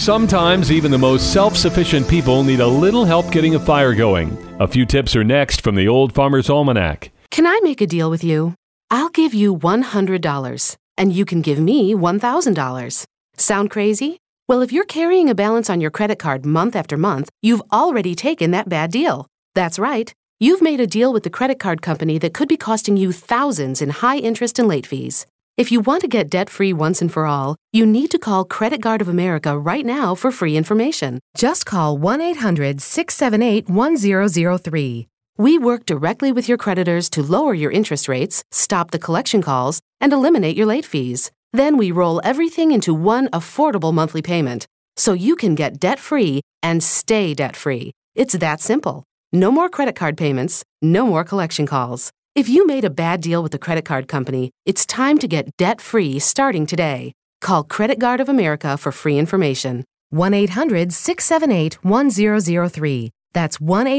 Sometimes even the most self-sufficient people need a little help getting a fire going. A few tips are next from the Old Farmer's Almanac. Can I make a deal with you? I'll give you $100, and you can give me $1,000. Sound crazy? Well, if you're carrying a balance on your credit card month after month, you've already taken that bad deal. That's right. You've made a deal with the credit card company that could be costing you thousands in high interest and late fees. If you want to get debt-free once and for all, you need to call Credit Guard of America right now for free information. Just call 1-800-678-1003. We work directly with your creditors to lower your interest rates, stop the collection calls, and eliminate your late fees. Then we roll everything into one affordable monthly payment, so you can get debt-free and stay debt-free. It's that simple. No more credit card payments, no more collection calls. If you made a bad deal with the credit card company, it's time to get debt-free starting today. Call Credit Guard of America for free information. 1-800-678-1003. That's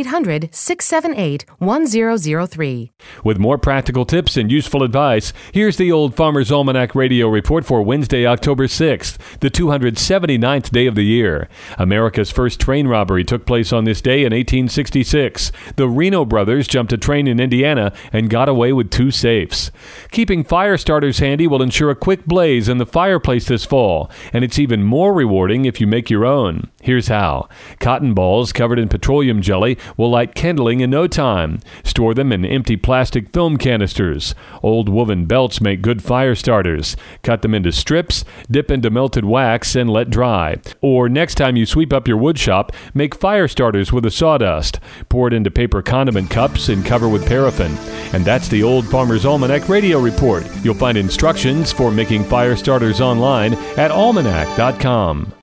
1-800-678-1003. With more practical tips and useful advice, here's the Old Farmer's Almanac Radio Report for Wednesday, October 6th, the 279th day of the year. America's first train robbery took place on this day in 1866. The Reno brothers jumped a train in Indiana and got away with 2 safes. Keeping fire starters handy will ensure a quick blaze in the fireplace this fall, and it's even more rewarding if you make your own. Here's how. Cotton balls covered in petroleum jelly will light kindling in no time. Store them in empty plastic film canisters. Old woven belts make good fire starters. Cut them into strips, dip into melted wax, and let dry. Or next time you sweep up your wood shop, make fire starters with a sawdust. Pour it into paper condiment cups and cover with paraffin. And that's the Old Farmer's Almanac Radio Report. You'll find instructions for making fire starters online at almanac.com.